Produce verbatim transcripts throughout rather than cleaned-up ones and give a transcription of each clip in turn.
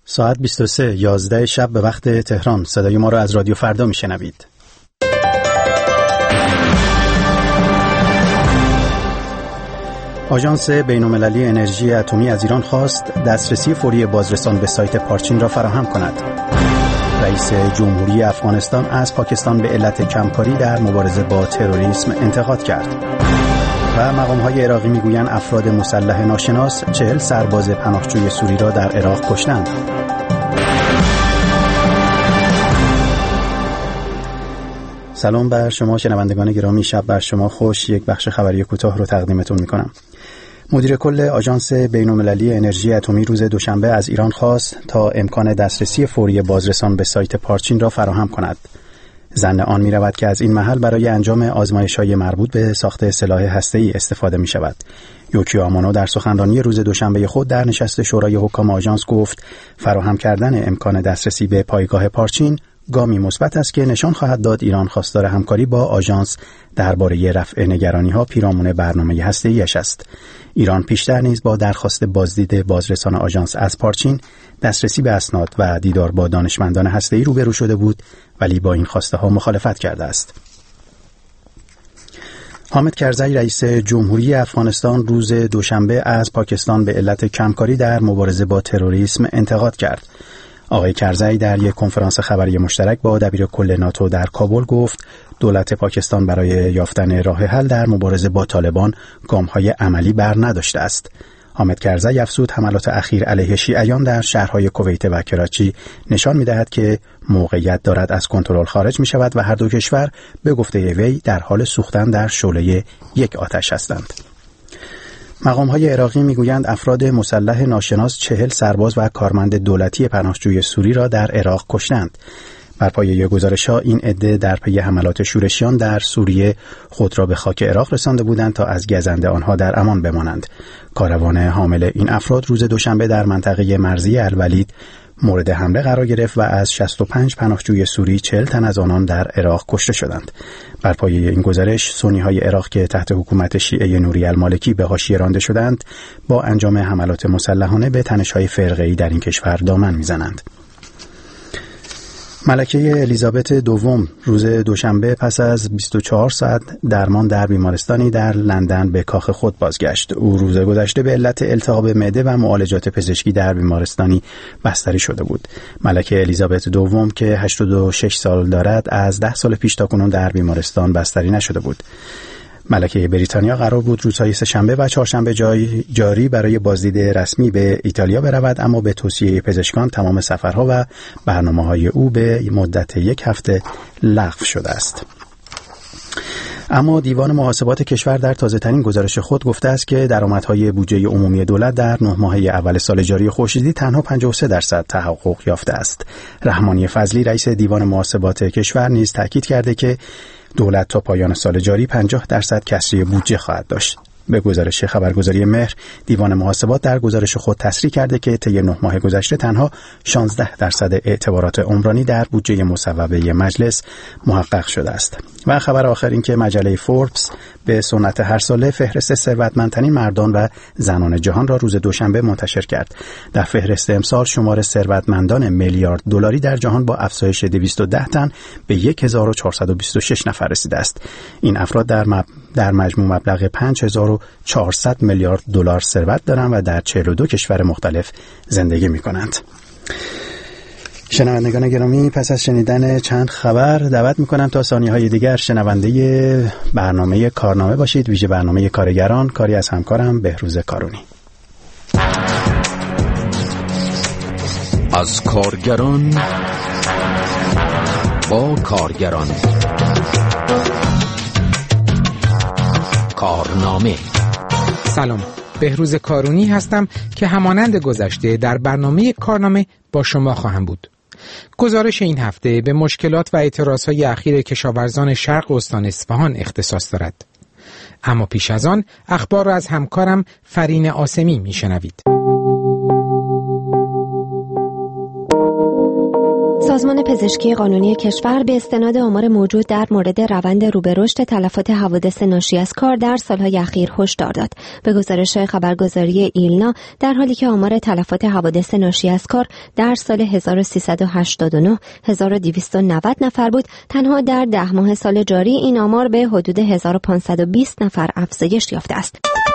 ساعت بیست و سه یازده شب به وقت تهران. صدای ما را از رادیو فردا میشنوید. آژانس بین‌المللی انرژی اتمی از ایران خواست دسترسی فوری بازرسان به سایت پارچین را فراهم کند. رئیس جمهوری افغانستان از پاکستان به علت کمکاری در مبارزه با تروریسم انتقاد کرد. و مقام‌های عراقی می‌گویند افراد مسلح ناشناس چهل سرباز پناهجوی سوری را در عراق کشتند. سلام بر شما شنوندگان گرامی، شب بر شما خوش. یک بخش خبری کوتاه رو تقدیمتون می‌کنم. مدیر کل آژانس بین‌المللی انرژی اتمی روز دوشنبه از ایران خواست تا امکان دسترسی فوری بازرسان به سایت پارچین را فراهم کند. ظن آن می رود که از این محل برای انجام آزمایش‌های مربوط به ساخت سلاح هسته‌ای استفاده می شود. یوکیو آمانو در سخنرانی روز دوشنبه خود در نشست شورای حکام آژانس گفت فراهم کردن امکان دسترسی به پایگاه پارچین گامی مثبت است که نشان خواهد داد ایران خواستار همکاری با آژانس درباره رفع نگرانی‌ها پیرامون برنامه هسته‌ایش است. ایران پیشتر نیز با درخواست بازدید بازرسان آژانس از پارچین دسترسی به اسناد و دیدار با دانشمندان هسته‌ای روبرو شده بود، ولی با این خواسته ها مخالفت کرده است. حامد کرزی رئیس جمهوری افغانستان روز دوشنبه از پاکستان به علت کمکاری در مبارزه با تروریسم انتقاد کرد. آقای کرزی در یک کنفرانس خبری مشترک با دبیر کل ناتو در کابل گفت دولت پاکستان برای یافتن راه حل در مبارزه با طالبان گام‌های عملی بر نداشته است. حامد کرزی افزود حملات اخیر علیه شیعیان در شهرهای کویت و کراچی نشان می‌دهد که موقعیت دارد از کنترل خارج می‌شود و هر دو کشور به گفته وی در حال سوختن در شعله یک آتش هستند. مقام‌های عراقی می‌گویند افراد مسلح ناشناس چهل سرباز و کارمند دولتی پناهجوی سوری را در عراق کشتند. بر پایه گزارش‌ها این عده در پی حملات شورشیان در سوریه خود را به خاک عراق رسانده بودند تا از گزند آنها در امان بمانند. کاروان حامل این افراد روز دوشنبه در منطقه مرزی الولید مورد حمله قرار گرفت و از شصت و پنج پناهجوی سوری چهل تن از آنان در عراق کشته شدند. بر پایه این گزارش سنی‌های عراق که تحت حکومت شیعه نوری المالکی به حاشیه رانده شدند با انجام حملات مسلحانه به تنش‌های فرقه‌ای در این کشور دامن می‌زنند. ملکه الیزابت دوم روز دوشنبه پس از بیست و چهار ساعت درمان در بیمارستانی در لندن به کاخ خود بازگشت. او روز گذشته به علت التهاب معده و معالجات پزشکی در بیمارستانی بستری شده بود. ملکه الیزابت دوم که هشتاد و شش سال دارد از ده سال پیش تاکنون در بیمارستان بستری نشده بود. ملکه بریتانیا قرار بود روزهای سه‌شنبه و چهارشنبه جای جاری برای بازدید رسمی به ایتالیا برود، اما به توصیه پزشکان تمام سفرها و برنامه‌های او به مدت یک هفته لغو شده است. اما دیوان محاسبات کشور در تازه‌ترین گزارش خود گفته است که درآمدهای بودجه عمومی دولت در نه ماهه اول سال جاری خورشیدی تنها پنجاه و سه درصد تحقق یافته است. رحمانی فضلی رئیس دیوان محاسبات کشور نیز تاکید کرده که دولت تا پایان سال جاری پنجاه درصد کسری بودجه خواهد داشت. به گزارش خبرگزاری مهر، دیوان محاسبات در گزارش خود تصریح کرده که طی نه ماه گذشته تنها شانزده درصد اعتبارات عمرانی در بودجه مصوبه مجلس محقق شده است. و خبر آخر این که مجله فوربس به سنت هر ساله فهرست ثروتمندترین مردان و زنان جهان را روز دوشنبه منتشر کرد. در فهرست امسال شمار ثروتمندان میلیارد دلاری در جهان با افزایش دویست و ده تن به هزار و چهارصد و بیست و شش نفر رسیده است. این افراد در مب... در مجموع مبلغ پنج هزار و چهارصد میلیارد دلار ثروت دارند و در چهل و دو کشور مختلف زندگی می‌کنند. شنوندگان گرامی، پس از شنیدن چند خبر دعوت میکنم تا ثانیه‌های دیگر شنونده برنامه کارنامه باشید، ویژه برنامه کارگران، کاری از همکارم بهروز کارونی. از کارگران با کارگران، کارنامه. سلام، بهروز کارونی هستم که همانند گذشته در برنامه کارنامه با شما خواهم بود. گزارش این هفته به مشکلات و اعتراضهای اخیر کشاورزان شرق استان اصفهان اختصاص دارد. اما پیش از آن اخبار را از همکارم فرین آسمی میشنوید. سازمان پزشکی قانونی کشور به استناد آمار موجود در مورد روند رو به رشد تلفات حوادث ناشی از کار در سالهای اخیر هشدار داد. به گزارش خبرگزاری ایلنا، در حالی که آمار تلفات حوادث ناشی از کار در سال هزار و سیصد و هشتاد و نه هزار و دویست و نود نفر بود، تنها در ده ماه سال جاری این آمار به حدود هزار و پانصد و بیست نفر افزایش یافته است.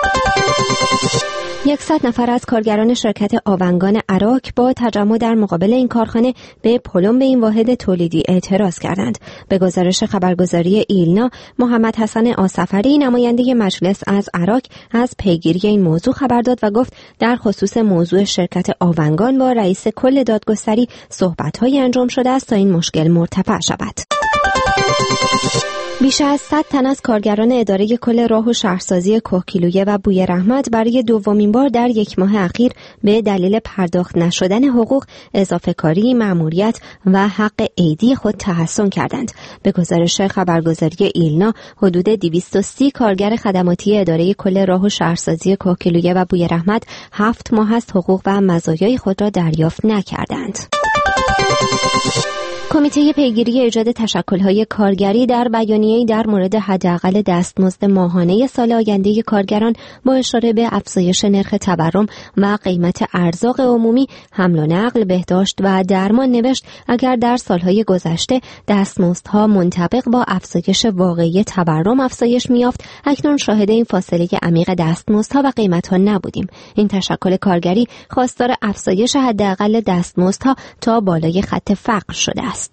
صد نفر از کارگران شرکت آونگان عراک با تجمع در مقابل این کارخانه به پلم به این واحد تولیدی اعتراض کردند. به گزارش خبرگزاری ایلنا، محمد حسن آصفری، نماینده مجلس از عراک، از پیگیری این موضوع خبر داد و گفت در خصوص موضوع شرکت آونگان با رئیس کل دادگستری صحبت‌هایی انجام شده است تا این مشکل مرتفع شود. بیش از صد تن از کارگران اداره کل راه و شهرسازی کوهگیلویه و بوی رحمت برای دومین بار در یک ماه اخیر به دلیل پرداخت نشدن حقوق، اضافه کاری، مأموریت و حق عیدی خود تحصن کردند. به گزارش خبرگزاری ایلنا، حدود دویست و سی کارگر خدماتی اداره کل راه و شهرسازی کوهگیلویه و بوی رحمت هفت ماه است حقوق و مزایای خود را دریافت نکردند. کمیته پیگیری ایجاد تشکل‌های کارگری در بیانیه‌ای در مورد حداقل دستمزد ماهانه سال آینده کارگران با اشاره به افزایش نرخ تورم و قیمت ارزاق عمومی، حمل و نقل، بهداشت و درمان نوشت اگر در سالهای گذشته دستمزدها منطبق با افزایش واقعی تورم افزایش می‌یافت، اکنون شاهد این فاصله عمیق دستمزدها و قیمت‌ها نبودیم. این تشکل کارگری خواستار افزایش حداقل دستمزدها تا بالای خط فقر شده است.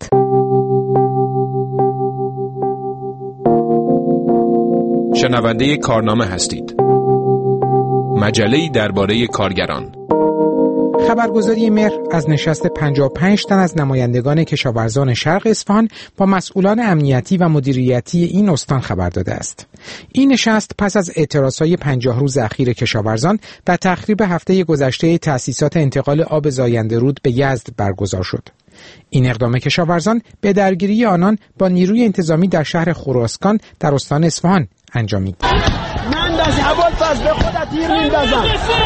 شنونده کارنامه هستید. مجله‌ای درباره کارگران. خبرگزاری مهر از نشست پنجاه و پنج تن از نمایندگان کشاورزان شرق اصفهان با مسئولان امنیتی و مدیریتی این استان خبر داده است. این نشست پس از اعتراضهای پنجاه روز اخیر کشاورزان در تخریب هفته گذشته تأسیسات انتقال آب زاینده رود به یزد برگزار شد. این اقدام کشاورزان به درگیری آنان با نیروی انتظامی در شهر خراسکان در استان اصفهان انجامید. من دست حوال فاز به خودت تیر میندازم.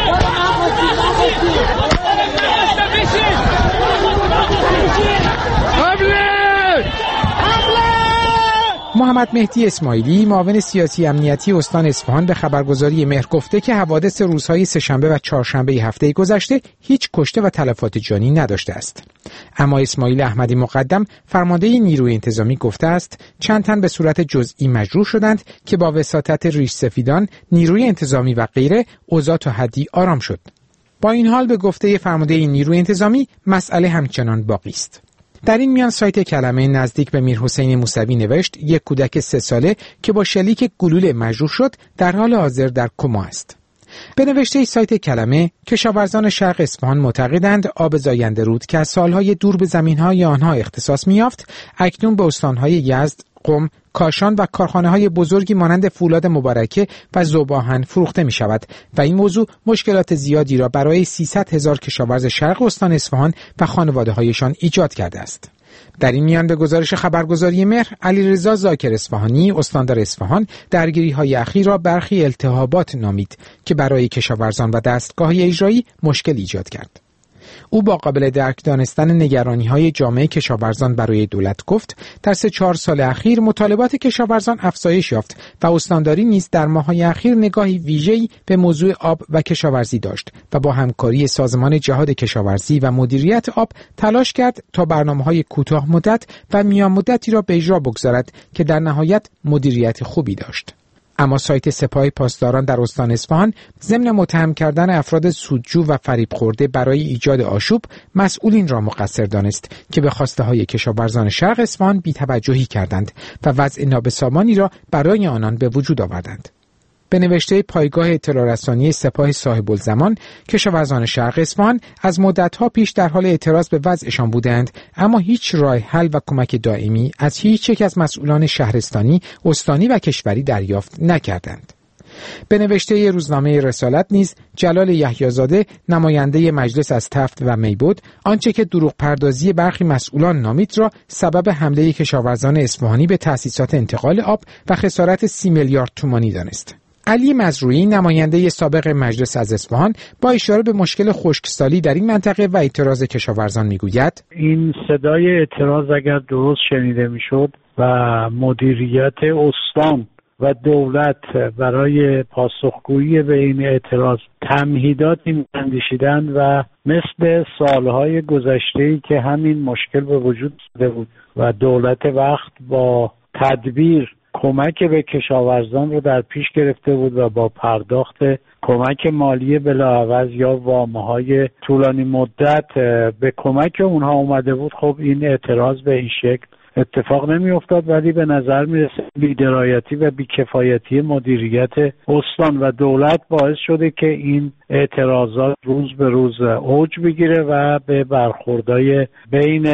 محمد مهدی اسماعیلی، معاون سیاسی امنیتی استان اصفهان، به خبرگزاری مهر گفته که حوادث روزهای سه‌شنبه و چهارشنبه هفته گذشته هیچ کشته و تلفات جانی نداشته است. اما اسماعیل احمدی مقدم، فرمانده نیروی انتظامی، گفته است چند تن به صورت جزئی مجروح شدند که با وساطت ریش سفیدان، نیروی انتظامی و غیره اوضاع تا حدی آرام شد. با این حال به گفته فرمانده نیروی انتظامی مسئله همچنان باقی است. در این میان سایت کلمه نزدیک به میرحسین موسوی نوشت یک کودک سه ساله که با شلیک گلوله مجروح شد در حال حاضر در کما است. به نوشته سایت کلمه، کشاورزان شرق اصفهان معتقدند آب زاینده رود که از سالهای دور به زمینهای آنها اختصاص می‌یافت، اکنون به استانهای یزد، قم، کاشان و کارخانه‌های بزرگی مانند فولاد مبارکه و ذوب‌آهن فروخته می‌شود و این موضوع مشکلات زیادی را برای سیصد هزار کشاورز شرق استان اصفهان و خانواده‌هایشان ایجاد کرده است. در این میان به گزارش خبرگزاری مهر، علیرضا زاکر اصفهانی، استاندار اصفهان، درگیری‌های اخیر را برخی التهابات نامید که برای کشاورزان و دستگاه‌های اجرایی مشکل ایجاد کرد. او با قابل درک دانستن نگرانی‌های جامعه کشاورزان برای دولت گفت در سه چهار سال اخیر مطالبات کشاورزان افزایش یافت و استانداری نیز در ماه‌های اخیر نگاهی ویژه‌ای به موضوع آب و کشاورزی داشت و با همکاری سازمان جهاد کشاورزی و مدیریت آب تلاش کرد تا برنامه‌های کوتاه مدت و میان مدتی را به اجرا بگذارد که در نهایت مدیریت خوبی داشت. اما سایت سپاه پاسداران در استان اصفهان ضمن متهم کردن افراد سودجو و فریب خورده برای ایجاد آشوب، مسئولین را مقصر دانست که به خواسته های کشاورزان شرق اصفهان بی‌توجهی کردند و وضع نابسامانی را برای آنان به وجود آوردند. به نوشته پایگاه اطلاع رسانی سپاه صاحب الزمان، کشاورزان شرق اصفهان از مدت‌ها پیش در حال اعتراض به وضعشان بودند، اما هیچ راه حل و کمک دائمی از هیچ یک از مسئولان شهرستانی، استانی و کشوری دریافت نکردند. به نوشته روزنامه رسالت نیز جلال یحیی‌زاده، نماینده مجلس از تفت و میبود، آنچه که دروغ پردازی برخی مسئولان نامید را سبب حمله کشاورزان اصفهانی به تأسیسات انتقال آب و خسارت سی میلیارد تومانی دانست. علی مزروعی نماینده سابق مجلس از اصفهان با اشاره به مشکل خشکسالی در این منطقه و اعتراض کشاورزان میگوید این صدای اعتراض اگر درست شنیده میشد و مدیریت استان و دولت برای پاسخگویی به این اعتراض تمهیداتی می‌اندیشیدند و مثل سالهای گذشته‌ای که همین مشکل به وجود آمده بود و دولت وقت با تدبیر کمک به کشاورزان رو در پیش گرفته بود و با پرداخت کمک مالی بلاعوض یا وام‌های طولانی مدت به کمک اونها اومده بود. خب این اعتراض به این شکل اتفاق نمی افتاد، ولی به نظر می رسه بی‌درایتی و بی‌کفایتی مدیریت استان و دولت باعث شده که این اعتراضات روز به روز اوج بگیره و به برخوردهای بین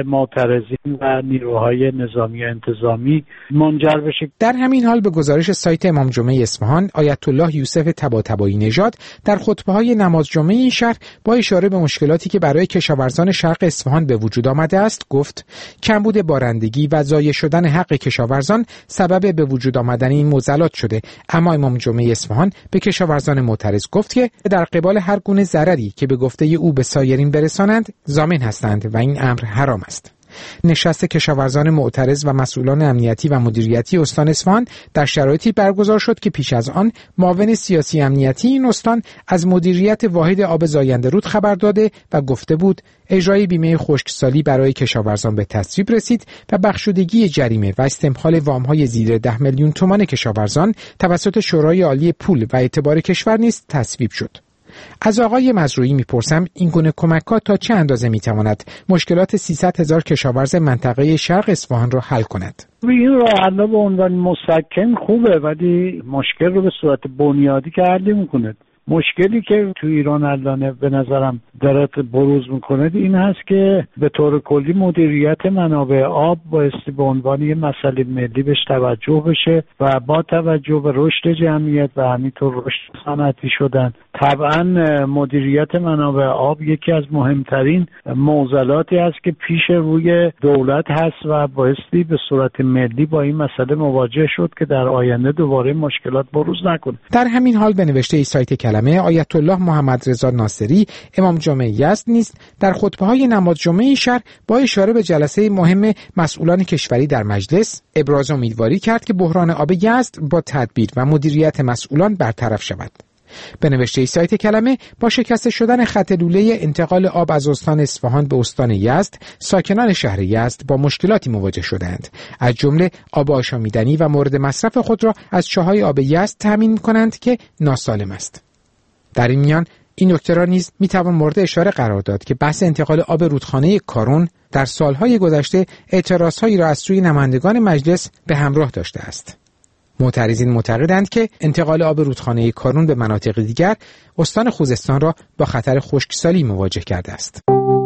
معترضین و نیروهای نظامی و انتظامی منجر بشه. در همین حال به گزارش سایت امام جمعه اصفهان، آیت الله یوسف طباطبایی نژاد در خطبه‌های نماز جمعه این شهر با اشاره به مشکلاتی که برای کشاورزان شرق اصفهان به وجود آمده است گفت: کمبود بارندگی و ضایع شدن حق کشاورزان سبب به وجود آمدن این معضلات شده، اما امام جمعه اصفهان به کشاورزان معترض گفت که در قبال هر گونه ضرری که به گفته او به سایرین برسانند ضامن هستند و این امر حرام است. نشست کشاورزان معترض و مسئولان امنیتی و مدیریتی استان اصفهان در شرایطی برگزار شد که پیش از آن معاون سیاسی امنیتی این استان از مدیریت واحد آب زاینده رود خبر داده و گفته بود اجرای بیمه خشکسالی برای کشاورزان به تصویب رسید و بخشودگی جریمه و استمهال وام‌های زیر ده میلیون تومان کشاورزان توسط شورای عالی پول و اعتبار کشور نیز تصویب شد. از آقای مزروعی میپرسم این گونه کمک‌ها تا چه اندازه میتواند مشکلات سیصد هزار کشاورز منطقه شرق اصفهان را حل کند؟ این راه حل به عنوان مسکن خوبه، ولی مشکل رو به صورت بنیادی که حل نمی‌کنه. مشکلی که تو ایران الان به نظرم داره بروز میکنه این هست که به طور کلی مدیریت منابع آب بایستی به عنوان یه مسئله ملی بهش توجه بشه و با توجه به رشد جمعیت و همینطور رشد صنعتی شدن، طبعا مدیریت منابع آب یکی از مهمترین معضلاتی است که پیش روی دولت هست و بایستی به صورت ملی با این مسئله مواجه شد که در آینده دوباره مشکلات بروز نکنه. در همین حال به نوشته سایت کلمه، آیت الله محمد رضا ناصری امام جمعه یزد نیز در خطبه‌های نماز جمعه شهر با اشاره به جلسه مهم مسئولان کشوری در مجلس ابراز امیدواری کرد که بحران آب یزد با تدبیر و مدیریت مسئولان برطرف شود. به نوشته سایت کلمه، با شکسته شدن خط لوله انتقال آب از استان اصفهان به استان یزد، ساکنان شهر یزد با مشکلاتی مواجه شدند، از جمله آب آشامیدنی و مورد مصرف خود را از چاهای آب یزد تامین می‌کنند که ناسالم است. در این میان این نکته را نیز میتوان مورد اشاره قرار داد که بحث انتقال آب رودخانه کارون در سالهای گذشته اعتراضهایی را از سوی نمایندگان مجلس به همراه داشته است. معترضین معتقدند که انتقال آب رودخانه کارون به مناطق دیگر استان خوزستان را با خطر خشکسالی مواجه کرده است.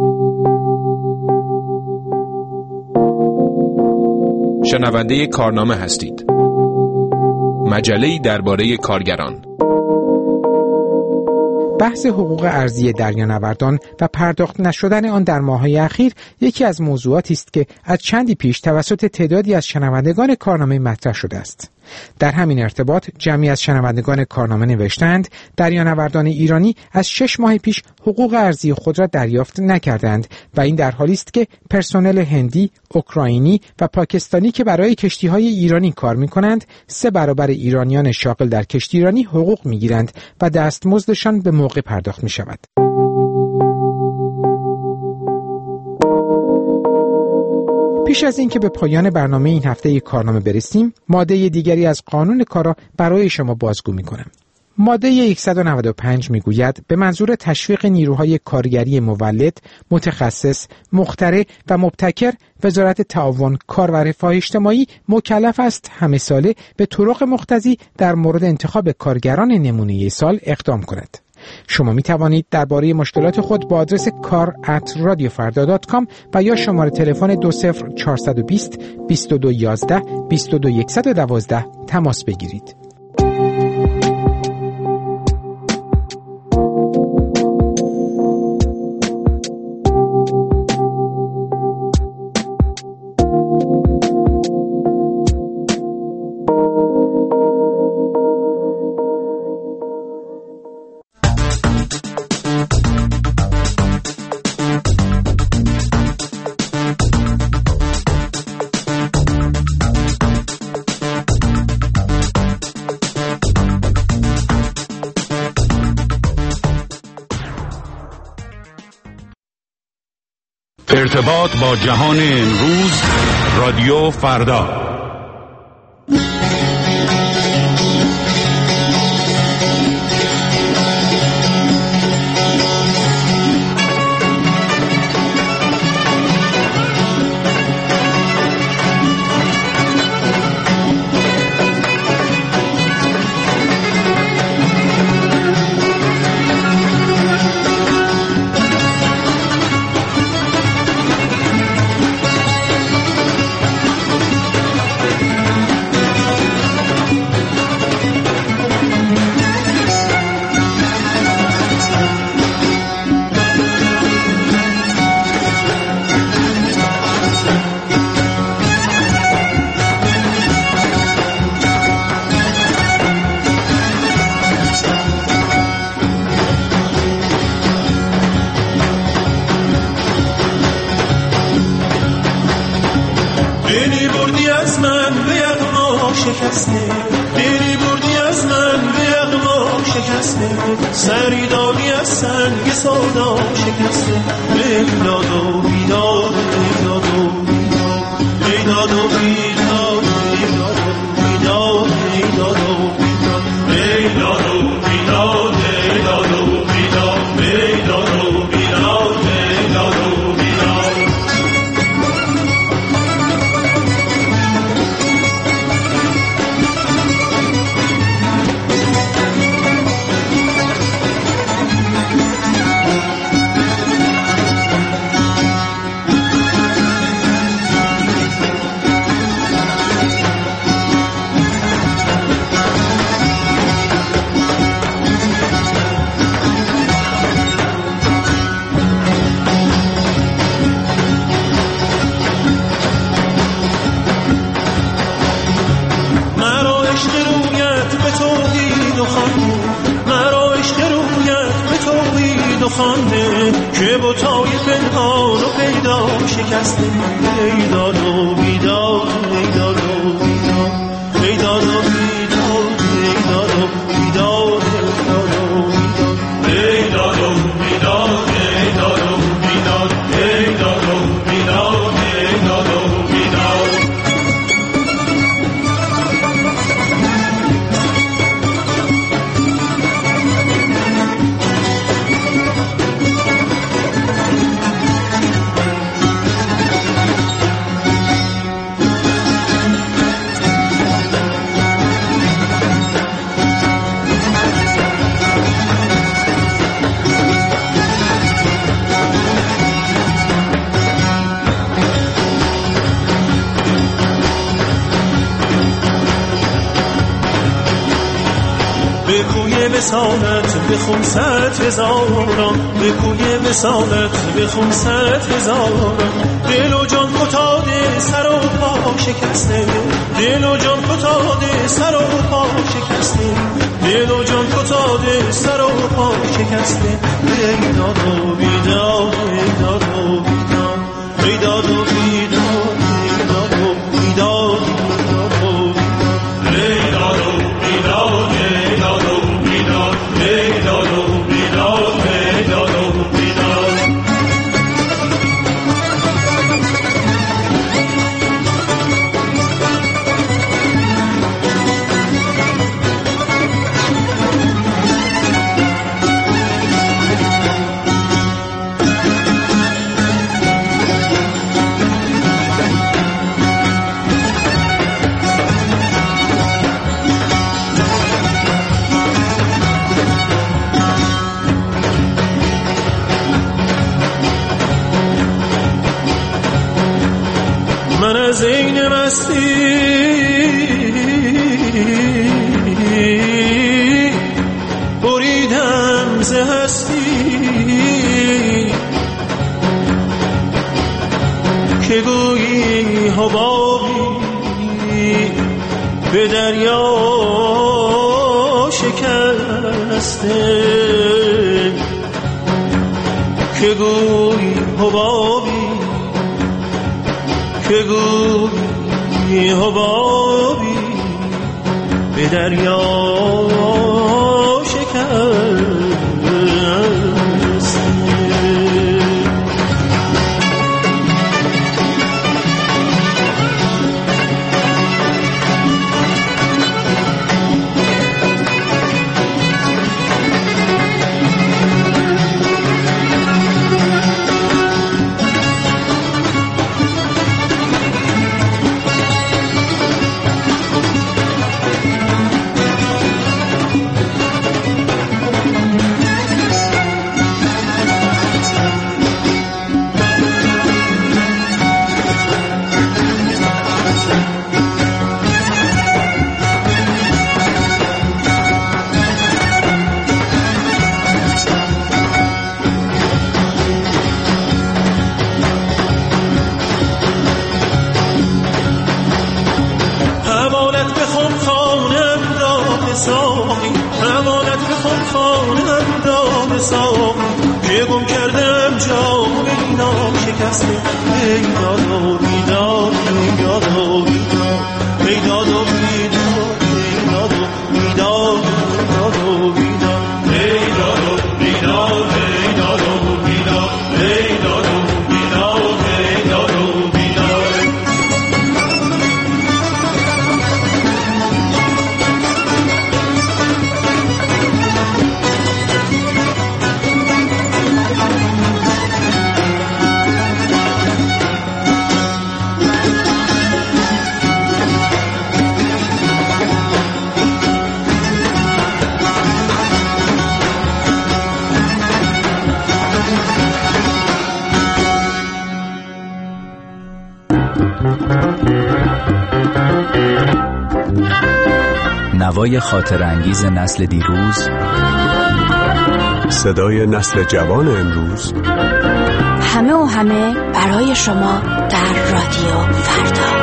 شنونده کارنامه هستید. مجله‌ای درباره کارگران. بحث حقوق ارضی دریانوردان و پرداخت نشدن آن در ماه‌های اخیر یکی از موضوعاتی است که از چندی پیش توسط تعدادی از شنوندگان کارنامه مطرح شده است. در همین ارتباط جمعی از شنوندگان کارنامه نوشتند دریانوردان ایرانی از شش ماه پیش حقوق ارضی خود را دریافت نکردند و این در حالی است که پرسنل هندی، اوکراینی و پاکستانی که برای کشتی‌های ایرانی کار می‌کنند سه برابر ایرانیان شاغل در کشتی ایرانی حقوق می‌گیرند و دستمزدشان به موقع پرداخت می‌شود. پیش از اینکه به پایان برنامه این هفته یک کارنامه برسیم، ماده دیگری از قانون کار را برای شما بازگو می‌کنم. ماده صد و نود و پنج میگوید به منظور تشویق نیروهای کارگری مولد، متخصص، مخترع و مبتکر، وزارت تعاون، کار و رفاه اجتماعی مکلف است همه ساله به طرق مقتضی در مورد انتخاب کارگران نمونه سال اقدام کند. شما می توانید درباره مشکلات خود با آدرس کار ات رادیو فردا دات کام و یا شماره تلفن دو صفر چهارصد و بیست بیست و دو یازده بیست و دو صد و دوازده تماس بگیرید. ارتباط با جهان امروز، رادیو فردا. وصالت بخون صد هزاران، به کوی وصالت بخون صد هزاران. دل و جان فتاده سر و پا شکسته، دل و جان فتاده سر و پا شکسته، دل و جان فتاده سر و پا شکسته. ای داد و بیداد، ای داد و بیداد، ای داد و بیداد، ای داد و بیداد، ای داد و بیداد، ای داد و بیداد، ای داد و بیداد، ای داد و بیداد. من از این مستی بریدم ز هستی، که گویی حبابی به دریا شکسته، که گویی حبابی که گویی حبابی به دریا شکسته. انجام اینا شکسته. ای دادا بیداد، ای دادا بیداد، ای دادا بیداد، ای دادا بیداد، دادا بیداد، ای دادا بیداد، ای دادا بیداد، ای دادا بیداد، ای دادا بیداد. نوای خاطر انگیز نسل دیروز، صدای نسل جوان امروز، همه و همه برای شما در رادیو فردا.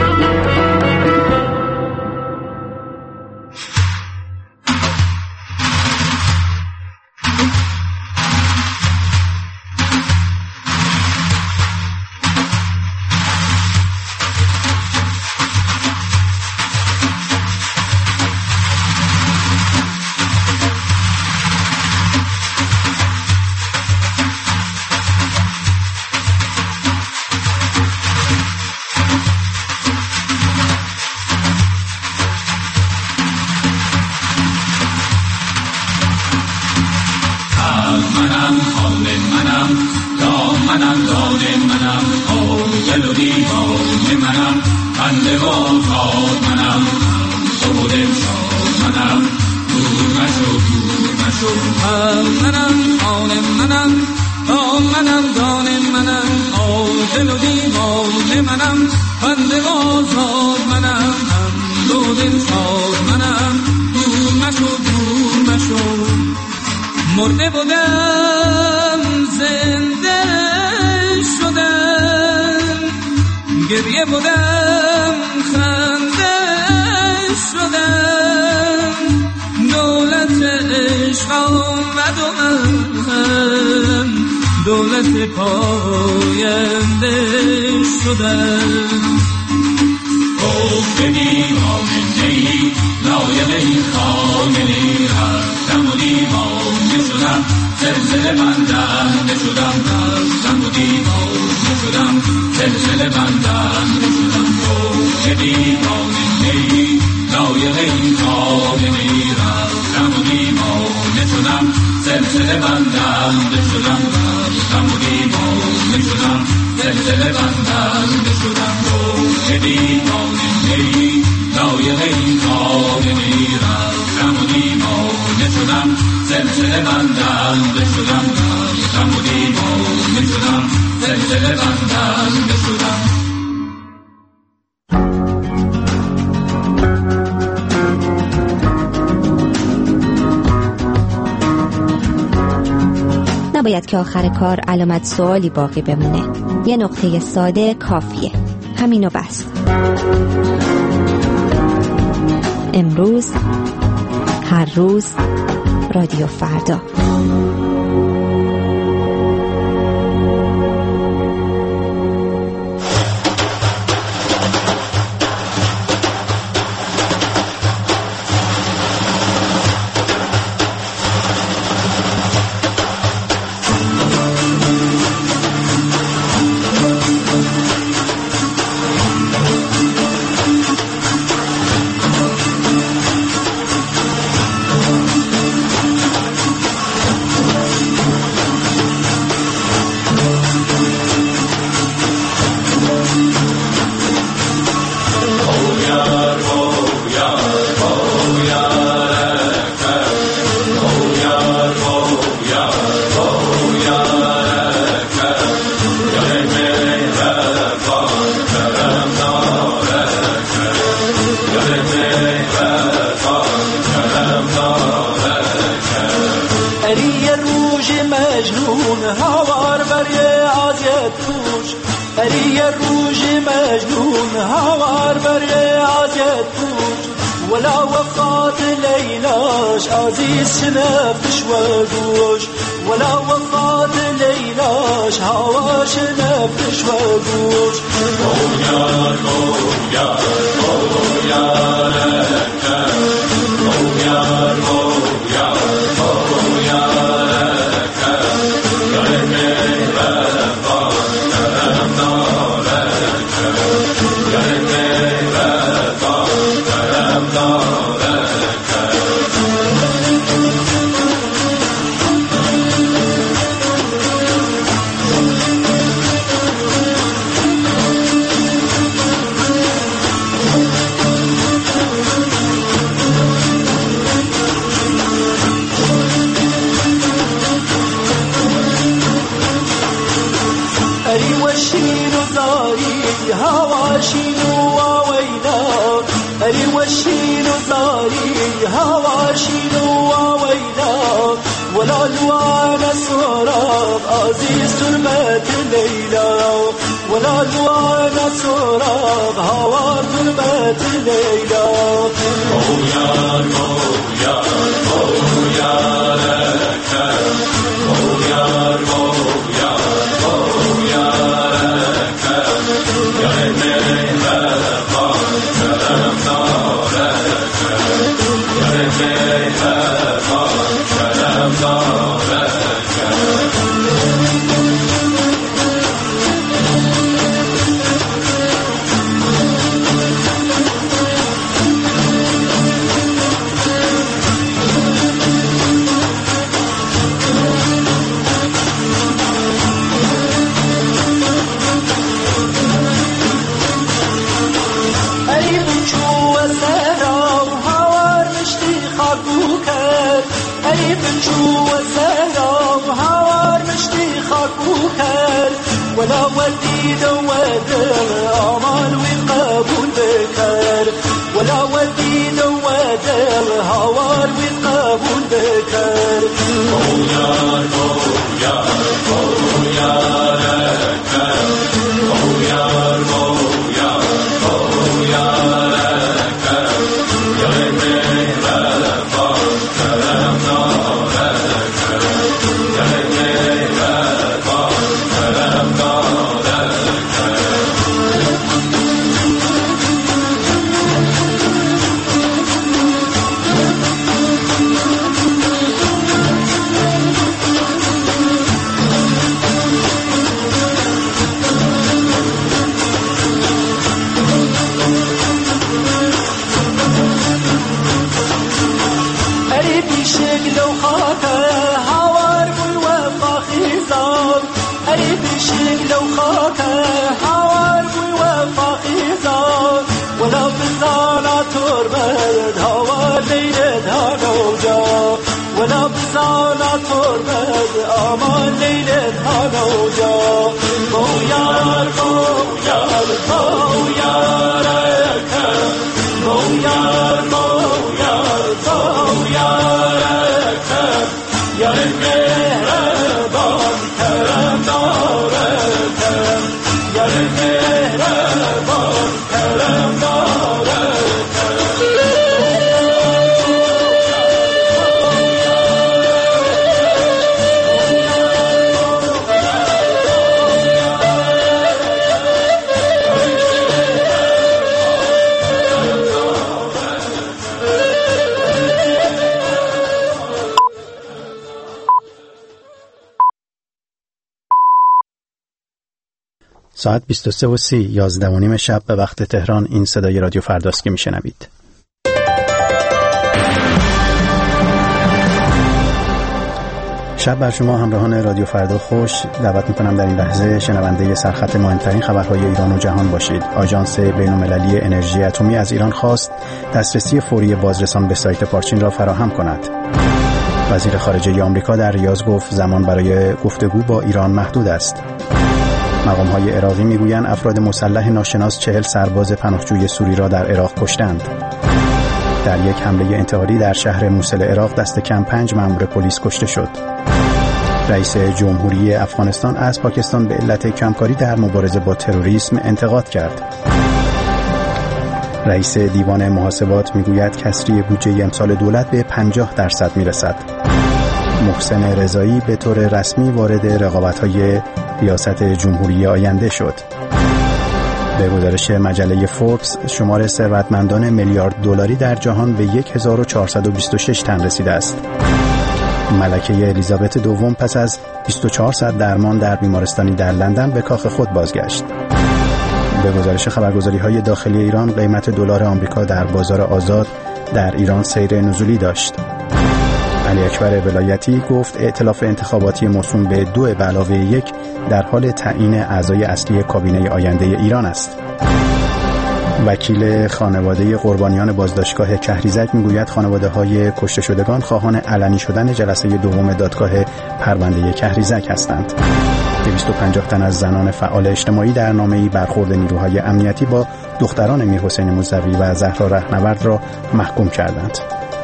مرده بودم زنده شدم، گریه بودم خنده شدم، دولت عشق آمد و من دولت پاینده شدم. گفتگی آمنهی لایق این خاملی رفتم و دیوانه شدم، زلزله بندنده شدم، رفتم و دیوانه شدم، زلزله بندنده شدم. گفتگی آمنهی لایق این خاملی رفتم و دیوانه شدم، زلزله بندنده شدم، رفتم و دیوانه شدم، زلزله بندنده شدم. گفتگی آمنهی لایق این خاملی رفتم و دیوانه شدم، زلزله بندنده شدم، رفتم و دیوانه شدم، زلزله بندنده شدم. نباید که آخر کار علامت سوالی باقی بمونه. یه نقطه ساده کافیه. همینو بس. امروز، هر روز، رادیو فردا. ولا وفات ليلاش عزيز شنفش وقوش ولا وفات ليلاش هواش نفش وقوش مويا مويا مويا لك مويا مويا مويا لك قلبي بفا كرمنا لك قلبي بفا كرمنا هواشينو وويلا أري وشينو زاري هواشينو وويلا ولا لوانا سراب عزيز تربة ليلى ولا لوانا سراب هوا تربة ليلى مويا مويا مويا لك مويا مويا مويا لك ولا وديد ودر أمان وقبول بكر ولا وديد ودر هوار وقبول بكر مويا مويا مويا لك مويا مويا مويا لك يا من بلفا كرمنا لك يا من بلفا كرمنا ولا بزانا تربد هوا ليلة هنوجا ولا بزانا تربد أمان ليلة هنوجا مويار مويار مويار ركب مويار مويار مويار ركب يا المهربان كرمنا ركب يا المهربان كرمنا ساعت بیست و سه و سی یازده و نیم شب به وقت تهران این صدای رادیو فرداست که میشنوید. شب بر شما همراهان رادیو فردا خوش. دعوت میکنم در این لحظه شنونده سرخط مهمترین خبرهای ایران و جهان باشید. آژانس بین‌المللی انرژی اتمی از ایران خواست دسترسی فوری بازرسان به سایت پارچین را فراهم کند. وزیر خارجه آمریکا در ریاض گفت زمان برای گفتگو با ایران محدود است. مقام‌های عراقی میگویند افراد مسلح ناشناس چهل سرباز پناهجوی سوری را در عراق کشتند. در یک حمله انتحاری در شهر موصل عراق دست کم پنج مأمور پلیس کشته شد. رئیس جمهوری افغانستان از پاکستان به علت کمکاری در مبارزه با تروریسم انتقاد کرد. رئیس دیوان محاسبات میگوید کسری بودجه امسال دولت به پنجاه درصد میرسد. محسن رضایی به طور رسمی وارد رقابت‌های ریاست جمهوری آینده شد. به گزارش مجله فوربس شمار ثروتمندان میلیارد دلاری در جهان به هزار و چهارصد و بیست و شش تن رسیده است. ملکه الیزابت دوم پس از بیست و چهار ساعت درمان در بیمارستانی در لندن به کاخ خود بازگشت. به گزارش خبرگزاری‌های داخلی ایران قیمت دلار آمریکا در بازار آزاد در ایران سیر نزولی داشت. علی اکبر ولایتی گفت ائتلاف انتخاباتی موسوم به دو به علاوه یک در حال تعیین اعضای اصلی کابینه آینده ایران است. وکیل خانواده قربانیان بازداشتگاه کهریزک میگوید خانواده‌های کشته شدگان خواهان علنی شدن جلسه دوم دادگاه پرونده کهریزک هستند. دویست و پنجاه تن از زنان فعال اجتماعی در نامه‌ای برخورد نیروهای امنیتی با دختران میرحسین موسوی و زهرا رهنورد را محکوم کردند.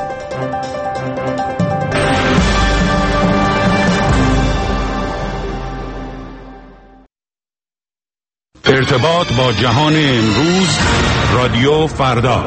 ارتباط با جهان امروز رادیو فردا.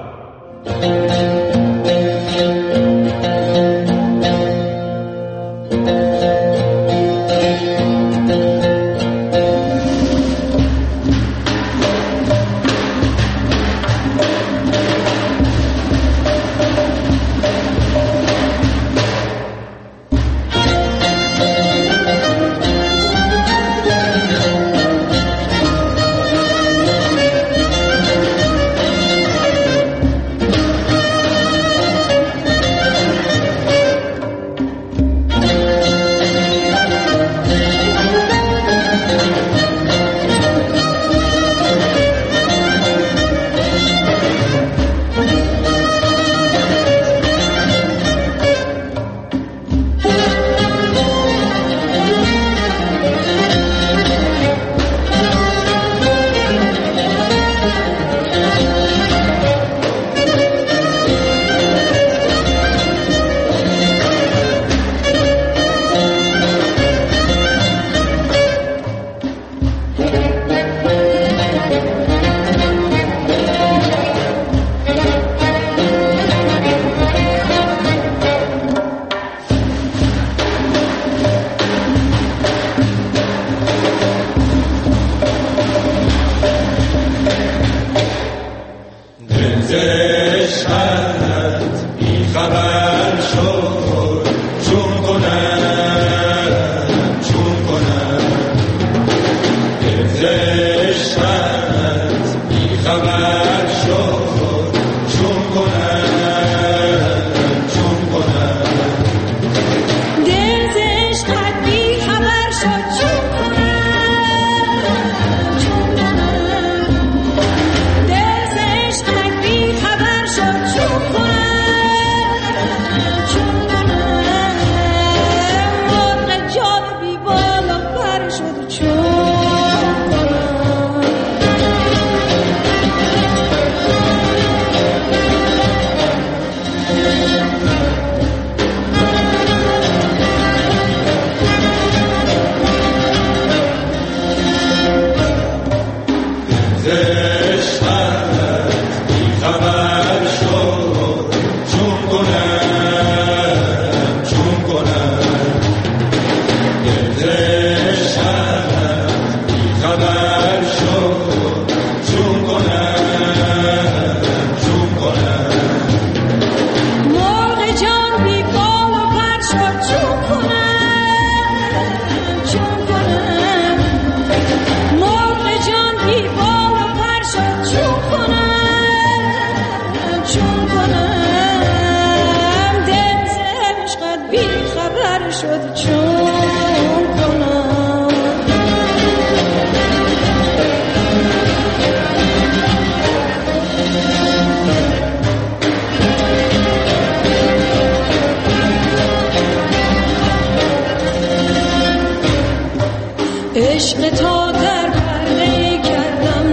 عشق تا در پرده کردم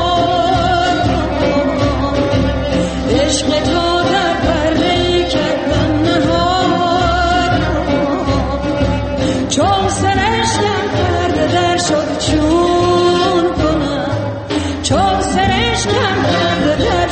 نهاد، عشق تا در پرده کردم نهاد، چون سرشکم پرده در شد چون کنم، چون سرشکم پرده در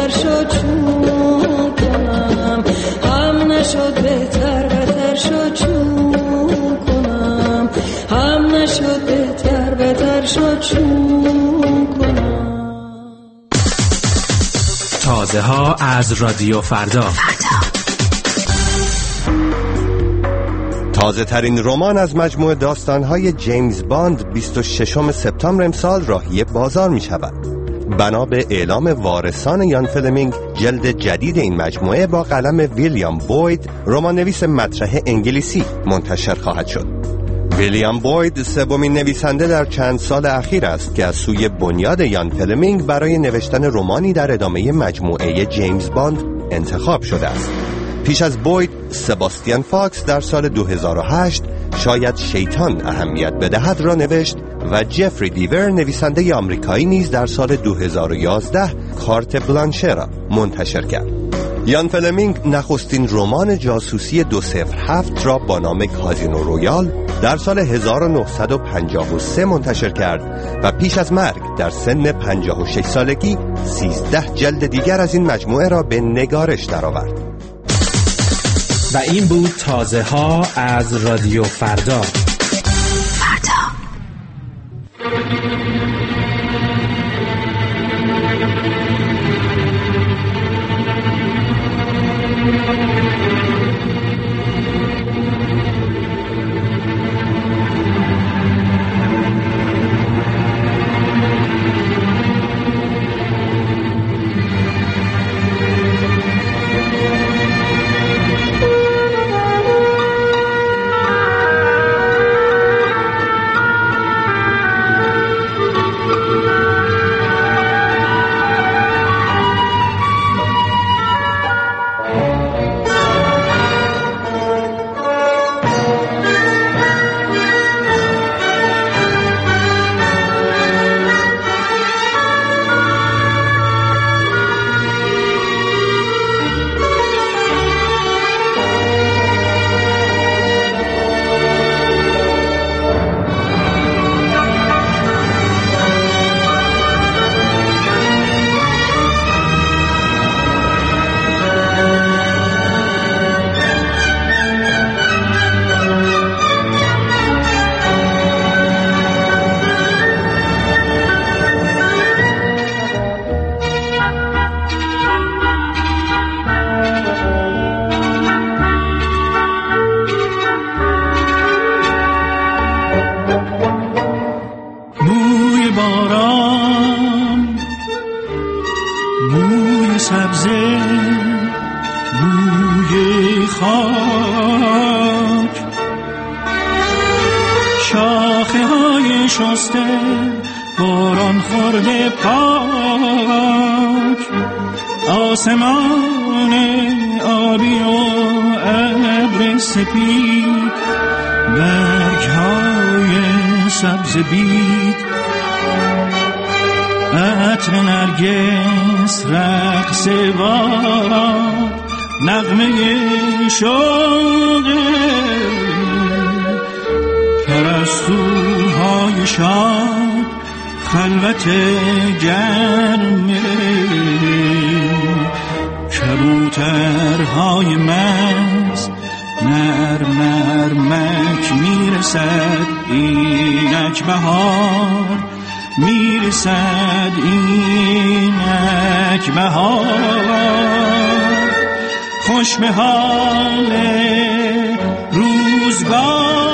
بهتر شد چون کنم، هم نشد بهتر بهتر شد چون کنم، هم نشد بهتر بهتر شد چون کنم. تازه ها از رادیو فردا. تازه ترین رمان از مجموعه داستان‌های جیمز باند بیست و ششم سپتامبر امسال راهی بازار می شود. بنا به اعلام وارثان یان فلمینگ، جلد جدید این مجموعه با قلم ویلیام بوید، رمان نویس مطرح انگلیسی، منتشر خواهد شد. ویلیام بوید سومین نویسنده در چند سال اخیر است که از سوی بنیاد یان فلمینگ برای نوشتن رمانی در ادامه مجموعه جیمز باند انتخاب شده است. پیش از بوید، سباستیان فاکس در سال دو هزار و هشت شاید شیطان اهمیت بدهد را نوشت و جفری دیور نویسنده آمریکایی نیز در سال دو هزار و یازده کارت بلانشه را منتشر کرد. یان فلمینگ نخستین رمان جاسوسی دو صفر هفت را با نام کازینو رویال در سال هزار و نهصد و پنجاه و سه منتشر کرد و پیش از مرگ در سن پنجاه و شش سالگی سیزده جلد دیگر از این مجموعه را به نگارش درآورد. و این بود تازه ها از رادیو فردا. آسمان آبی و ابر سپید، برگ‌های سبز بید، عطر نرگس، رقص باد، نغمه شوق پرستوهای شاد، خلوت گرم کبوترهای مست، نرم نرمک میرسد اینک بهار، میرسد اینک بهار، خوش به حال روزگار.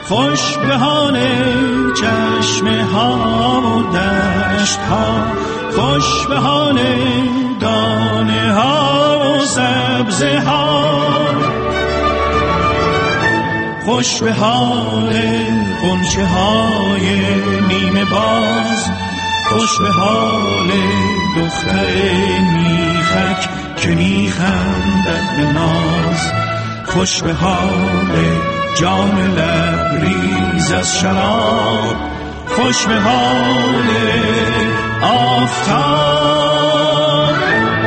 خوش به حال چشمه ها و دشت ها، خوش به حال دانه ها و سبزه ها، خوش به حال غنچه های نیمه باز، خوش به حال دختر میخک که میخندد به ناز، خوش به حال جام لبریز از شراب، خوش به حال آفتاب.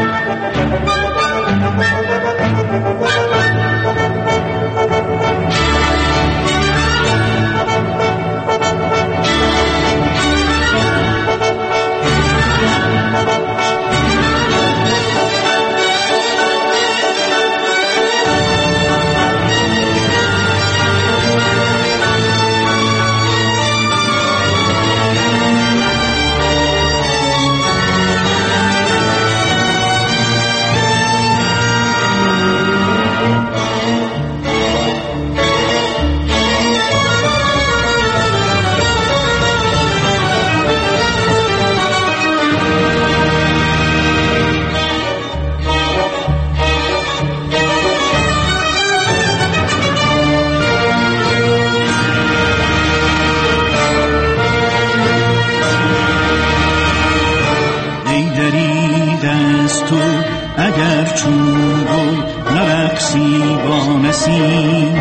اگر چون گل نرقصی با نسیم،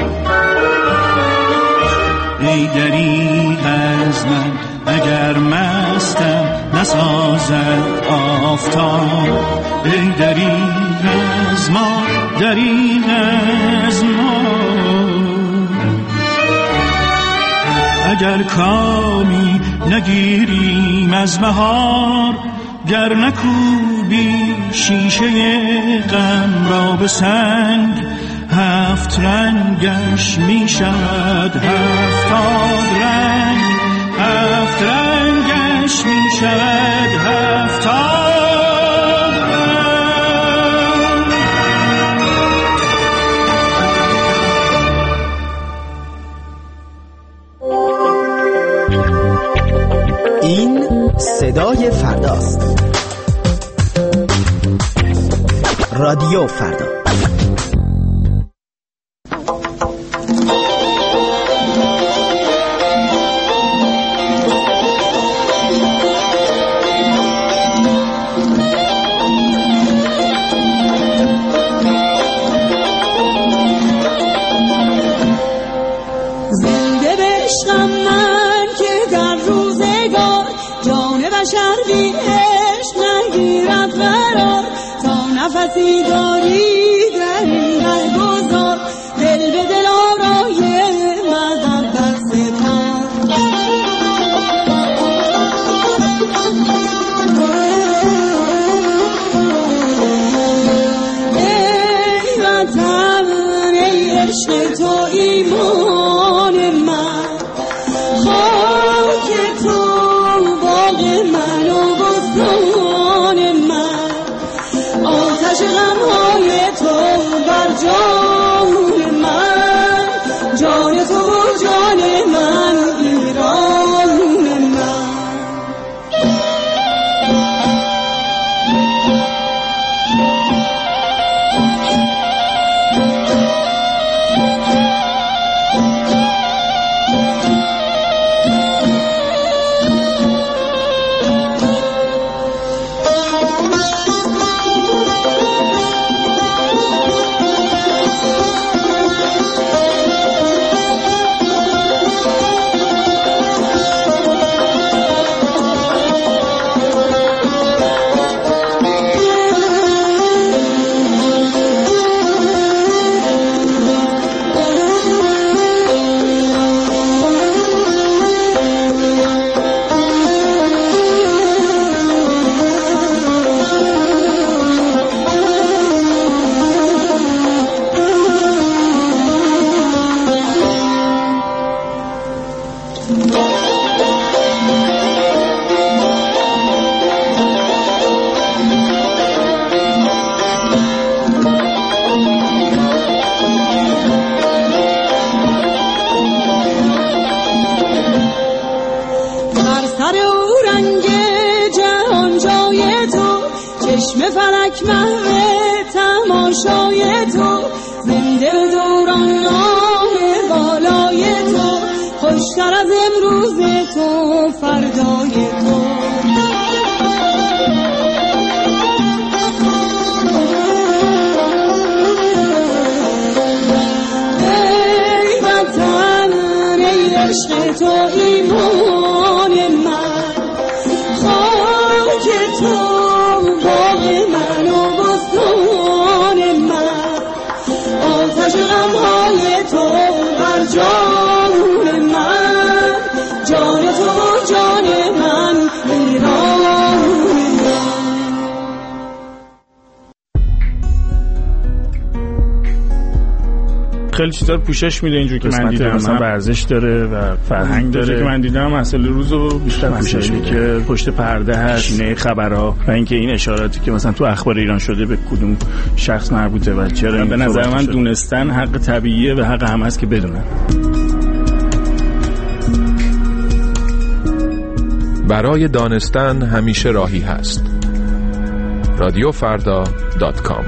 ای دریغ از من اگر مستم نسازد آفتاب، ای دریغ از ما، دریغ از ما. اگر کامی نگیریم از بهار، گر نکوبی شیشه غم را به سنگ، هفت رنگش می شود هفتاد رنگ، هفت رنگش می شود هفتاد رنگ. این صدای فرداست. رادیو فردا. زنده بشم من که در روزگار جان بشر بی عشق نگیرد قرار، تا نفسی داری در این رهگذار، دل به دل آرای محبت ستم. ای وطن ای عشق تو ایمان من، خاک تو باغ من و بستان من، آتش غمهای تو بر جان من، جان تو و جان من ایران من. تماشای تو، زنده به دوران راه بالای تو، خوشتر از امروز تو فردای تو. ای وطن ای عشق تو ایمان من، خاک تو باغ من و بستان من، آتش غمهای تو بر جان من، جان تو و جان من ایران من. خیلی چیزا رو پوشش میده اینجوری که من دیدم، مثلا ورزش داره و فرهنگ داره که من دیدم، مسئله روزو بیشتر پوشش میده که پشت پرده هست، نه خبرها و اینکه این اشاراتی که مثلا تو اخبار ایران شده به کدوم شخص مربوطه و چرا. به نظر من دونستن حق طبیعیه و حق هم هست که بدونن. برای دانستن همیشه راهی هست. رادیو فردا دات کام.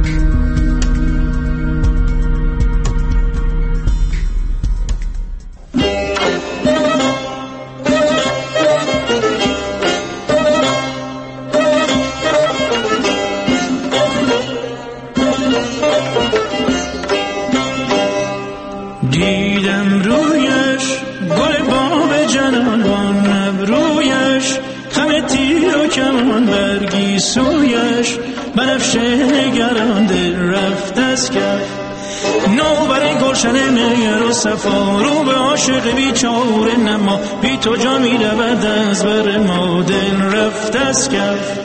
دیدم رویش گل باب جنان، ابرویش خم تیر و کمان، برگی سویش بنفشه نگران، دل رفت از کف نوبر گلشن مهر و صفا، رو به عاشق بیچاره نما، بی تو جا می رود از بر ما، دل رفت از کف.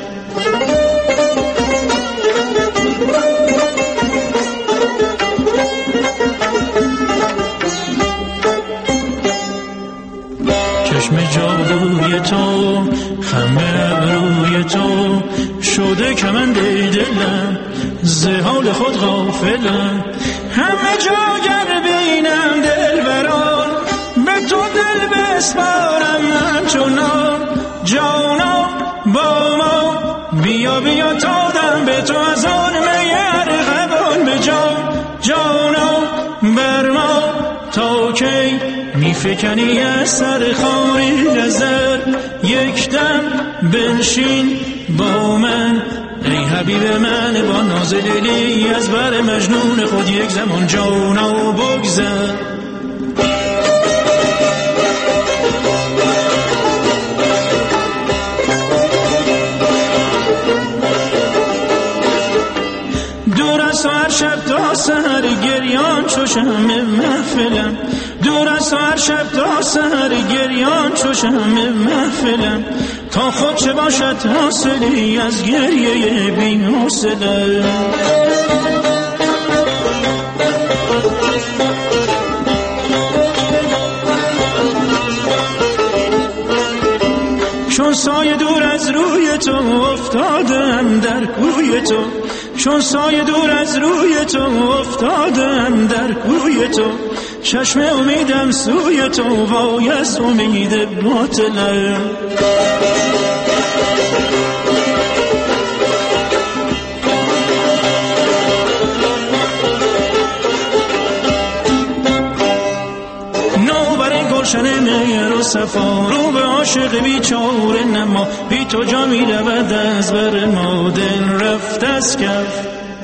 چشم جادوی تو، خم ابروی تو، شده کمند دلم، ز حال خود غافلم، همه جا گر بینم دل بران، به تو دل بسپارم همچنان، جانا با ما بیا بیا تا دم به تو از آن میر غبان به جان، جانا بر ما تا کی میفکنی از سر خاری نظر، یک دم بنشین با من ای حبیب من، با ناز دلی از بر مجنون خود یک زمان جانا بگذر. دور از تو هر شب تا سحر گریان چو شمع محفلم، دور از تو هر شب تا سحر گریان چو شمع محفلم، تا خود چه باشد حاصلی از گریه بی حوصله. چون سایه دور از روی تو افتادم در کوی تو، چون سایه دور از روی تو افتادم در کوی تو، چشم امیدم سوی تو وای از امید باطلم. گلشن مهر و صفا، رو به عاشق بیچاره نما، بی تو جا می رود از بر ما، دل رفت از کف.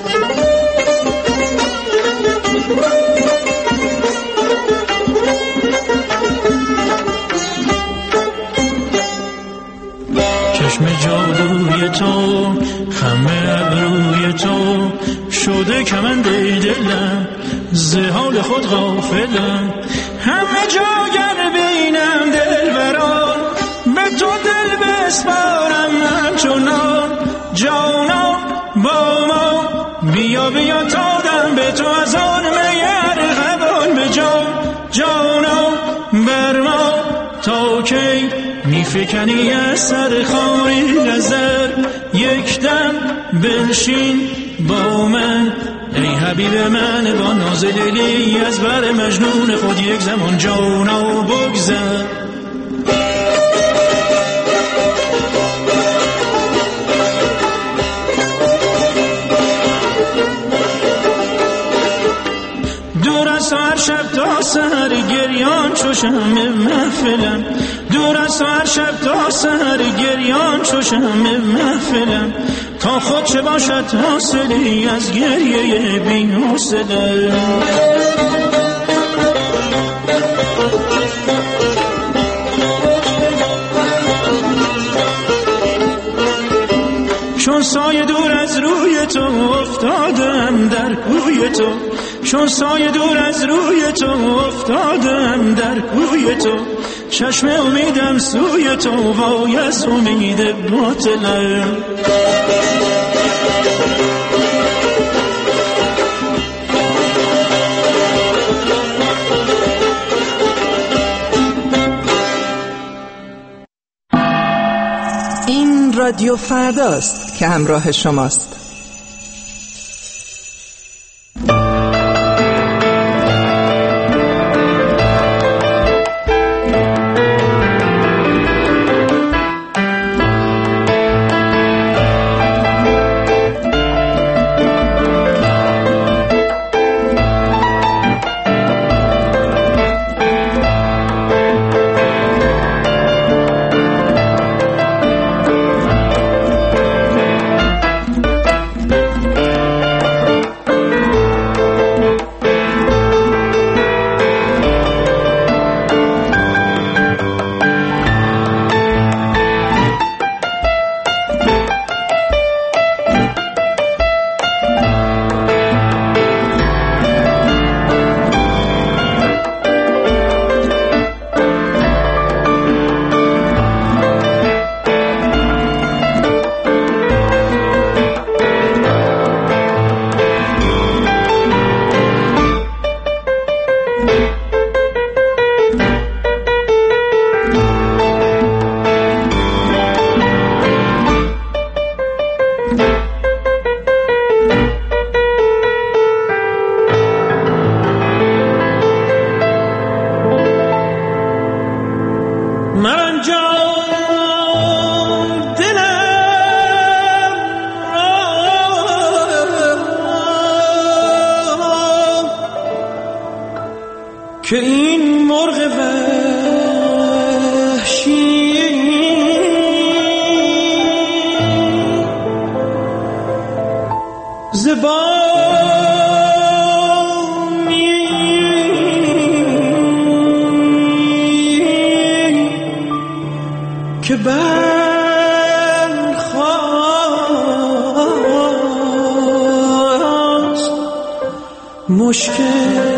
چشم جادوی تو، خم ابروی تو، شده کمند دلم، ز حال خود غافلم، همه جا گر بینم دل بران، به تو دل بسپارم همچنان، جانا با ما بیا بیا تا دم به تو از آن میر غبان به جان، جانا بر ما تا کی میفکنی از سر خاری نظر، یک دم بنشین با من ای حبیب من، با ناز دلی از بر مجنون خود یک زمان جانا بگذر. از هر شب تا سحر گریان چو شمع محفلم، دور از هر شب تا سحر گریان چو شمع محفلم، تا خود چه باشد حاصلی از گریه بی حوصله. چون سایه دور از روی تو افتادم در کوی تو، چون سایه دور از روی تو افتادم در کوی تو، چشم امیدم سوی تو وای از امید باطلم. این رادیو فرداست که همراه شماست. که این مرغ وحشی زبانی که برخواست مشکل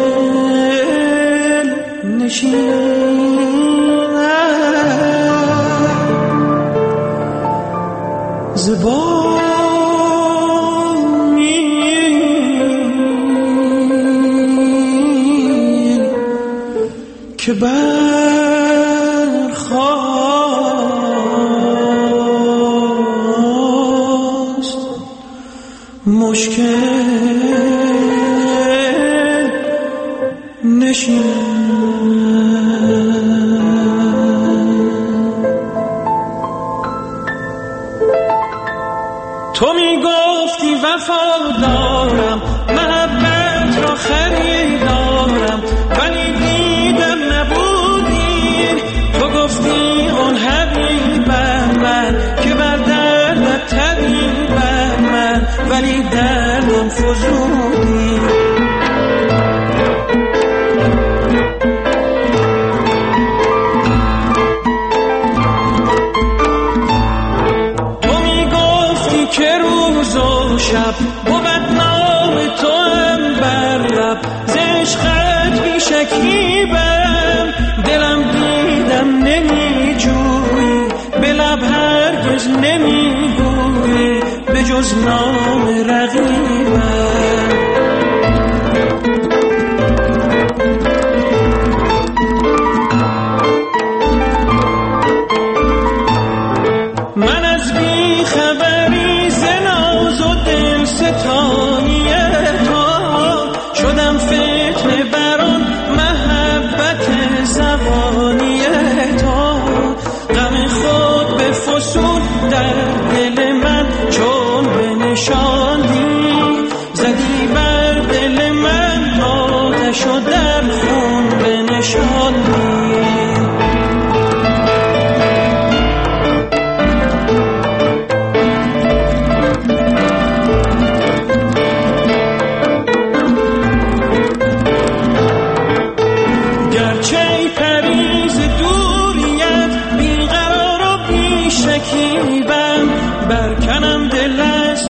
زبانی که برخواست مشکل نشین. تو می گفتی وفادارم، محبت را خریدارم، ولی دیدم نبودی. تو گفتی اون حبیبم من که بر دردت طبیبم من، ولی دردم فزودی. شب بود نام تو هم بر لب، ز عشقت بی شکیبم، دلم دیدم نمی جویی، به لب هرگز نمی گویی، به جز نام رقیبم.